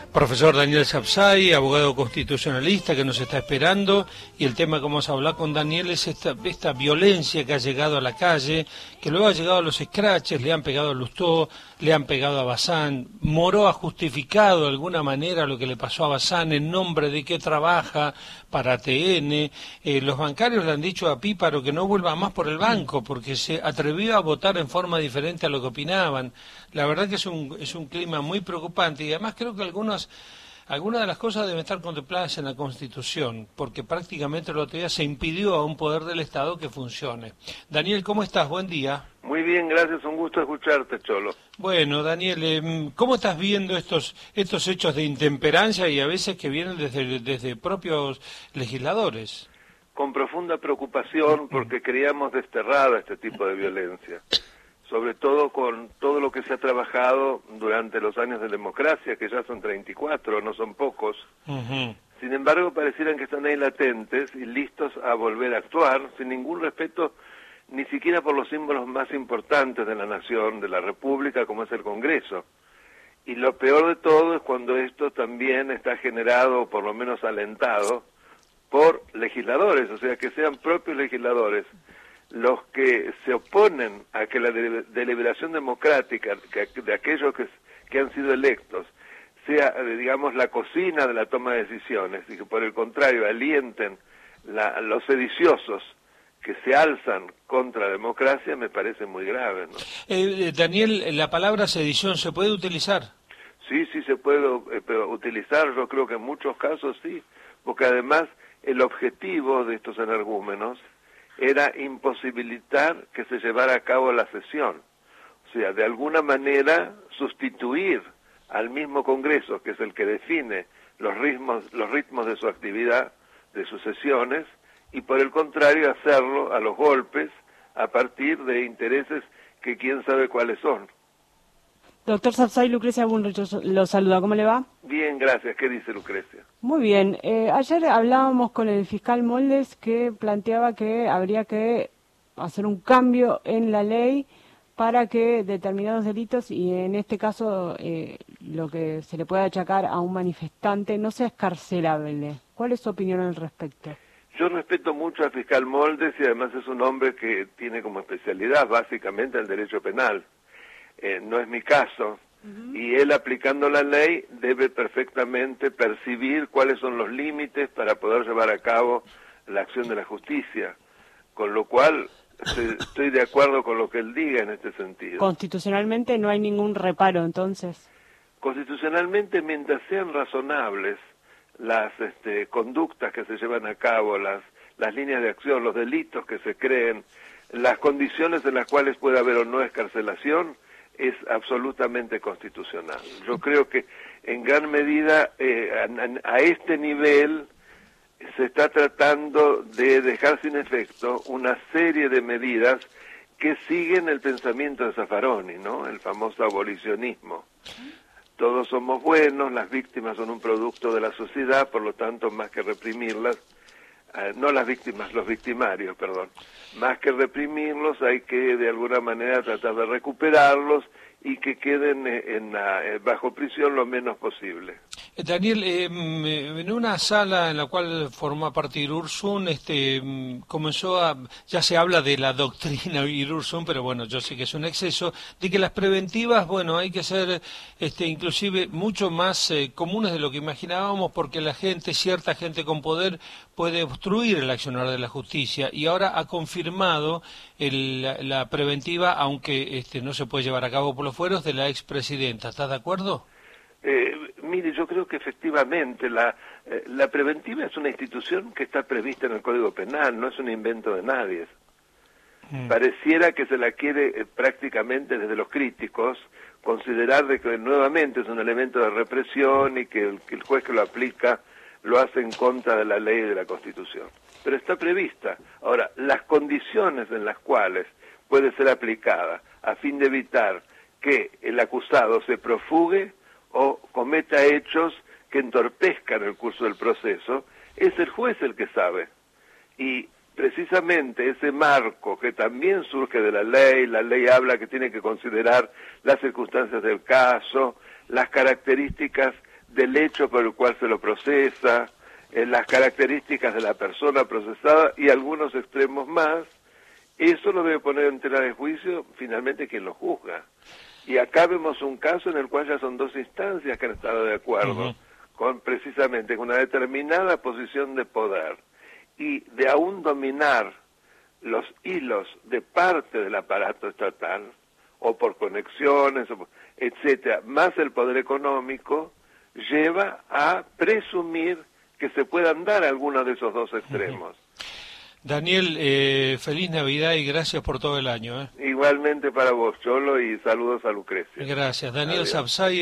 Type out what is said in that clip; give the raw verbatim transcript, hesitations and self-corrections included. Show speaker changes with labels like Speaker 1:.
Speaker 1: Profesor Daniel Sapsay, abogado constitucionalista que nos está esperando, y el tema que vamos a hablar con Daniel es esta, esta violencia que ha llegado a la calle, que luego ha llegado a los scratches, le han pegado a Lustó, le han pegado a Bazán. Moró ha justificado de alguna manera lo que le pasó a Bazán en nombre de que trabaja para T N. Eh, los bancarios le han dicho a Píparo que no vuelva más por el banco porque se atrevió a votar en forma diferente a lo que opinaban. La verdad que es un, es un clima muy preocupante, y además creo que algunas Algunas de las cosas deben estar contempladas en la Constitución, porque prácticamente el otro día se impidió a un poder del Estado que funcione. Daniel, ¿cómo estás? Buen día.
Speaker 2: Muy bien, gracias, un gusto escucharte, Cholo.
Speaker 1: Bueno, Daniel, eh, ¿cómo estás viendo estos estos hechos de intemperancia y a veces que vienen desde, desde propios legisladores?
Speaker 2: Con profunda preocupación, porque creíamos desterrado este tipo de violencia, sobre todo con todo lo que se ha trabajado durante los años de democracia, que ya son treinta y cuatro, no son pocos. Uh-huh. Sin embargo, parecieran que están ahí latentes y listos a volver a actuar, sin ningún respeto, ni siquiera por los símbolos más importantes de la nación, de la República, como es el Congreso. Y lo peor de todo es cuando esto también está generado, o por lo menos alentado, por legisladores, o sea, que sean propios legisladores los que se oponen a que la de deliberación democrática que, de aquellos que, que han sido electos sea, digamos, la cocina de la toma de decisiones, y que por el contrario alienten la, los sediciosos que se alzan contra la democracia, me parece muy grave, ¿no?
Speaker 1: Eh, Daniel, ¿la palabra sedición se puede utilizar?
Speaker 2: Sí, sí se puede eh, pero utilizar, yo creo que en muchos casos sí, porque además el objetivo de estos energúmenos era imposibilitar que se llevara a cabo la sesión. O sea, de alguna manera sustituir al mismo Congreso, que es el que define los ritmos, los ritmos de su actividad, de sus sesiones, y por el contrario hacerlo a los golpes a partir de intereses que quién sabe cuáles son.
Speaker 3: Doctor Sapsay, Lucrecia Bunrich lo saluda, ¿cómo le va?
Speaker 2: Bien, gracias. ¿Qué dice Lucrecia?
Speaker 3: Muy bien. Eh, ayer hablábamos con el fiscal Moldes, que planteaba que habría que hacer un cambio en la ley para que determinados delitos, y en este caso eh, lo que se le puede achacar a un manifestante, no sea escarcelable. ¿Cuál es su opinión al respecto?
Speaker 2: Yo respeto mucho al fiscal Moldes, y además es un hombre que tiene como especialidad básicamente el derecho penal. Eh, no es mi caso, uh-huh. Y él, aplicando la ley, debe perfectamente percibir cuáles son los límites para poder llevar a cabo la acción de la justicia, con lo cual se, estoy de acuerdo con lo que él diga en este sentido.
Speaker 3: Constitucionalmente no hay ningún reparo, entonces.
Speaker 2: Constitucionalmente, mientras sean razonables las este, conductas que se llevan a cabo, las, las líneas de acción, los delitos que se creen, las condiciones en las cuales puede haber o no escarcelación, es absolutamente constitucional. Yo creo que en gran medida eh, a, a este nivel se está tratando de dejar sin efecto una serie de medidas que siguen el pensamiento de Zaffaroni, ¿no? El famoso abolicionismo. Todos somos buenos, las víctimas son un producto de la sociedad, por lo tanto, más que reprimirlas, eh, no las víctimas, los victimarios, perdón, más que reprimirlos hay que de alguna manera tratar de recuperarlos y que queden en la, bajo prisión lo menos posible.
Speaker 1: Daniel, eh, en una sala en la cual forma parte Irursun, este, comenzó a, ya se habla de la doctrina Irursun, pero bueno, yo sé que es un exceso, de que las preventivas, bueno, hay que ser este, inclusive mucho más eh, comunes de lo que imaginábamos, porque la gente, cierta gente con poder, puede obstruir el accionar de la justicia, y ahora ha confirmado el, la, la preventiva, aunque este, no se puede llevar a cabo por los fueros, de la expresidenta. ¿Estás de acuerdo?
Speaker 2: Eh, mire, yo creo que efectivamente la, eh, la preventiva es una institución que está prevista en el Código Penal, no es un invento de nadie. Mm. Pareciera que se la quiere eh, prácticamente desde los críticos considerar de que nuevamente es un elemento de represión y que el, que el juez que lo aplica lo hace en contra de la ley y de la Constitución. Pero está prevista. Ahora, las condiciones en las cuales puede ser aplicada a fin de evitar que el acusado se profugue o cometa hechos que entorpezcan el curso del proceso, es el juez el que sabe. Y precisamente ese marco que también surge de la ley, la ley habla que tiene que considerar las circunstancias del caso, las características del hecho por el cual se lo procesa, eh, las características de la persona procesada y algunos extremos más. Eso lo debe poner en tela de juicio finalmente quien lo juzga. Y acá vemos un caso en el cual ya son dos instancias que han estado de acuerdo, uh-huh. con precisamente con una determinada posición de poder y de aún dominar los hilos de parte del aparato estatal, o por conexiones, o, etcétera, más el poder económico, lleva a presumir que se puedan dar algunos de esos dos extremos.
Speaker 1: Daniel, eh, feliz Navidad y gracias por todo el año. ¿eh?
Speaker 2: Igualmente para vos, Cholo, y saludos a Lucrecia.
Speaker 1: Gracias. Daniel Sapsay.